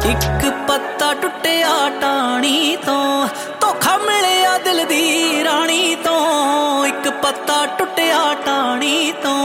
ਇੱਕ ਪੱਤਾ ਟੁੱਟਿਆ ਟਾਹਣੀ ਤੋਂ, ਧੋਖਾ ਮਿਲਿਆ ਦਿਲ ਦੀ ਰਾਣੀ ਤੋਂ। ਇੱਕ ਪੱਤਾ ਟੁੱਟਿਆ ਟਾਹਣੀ ਤੋਂ।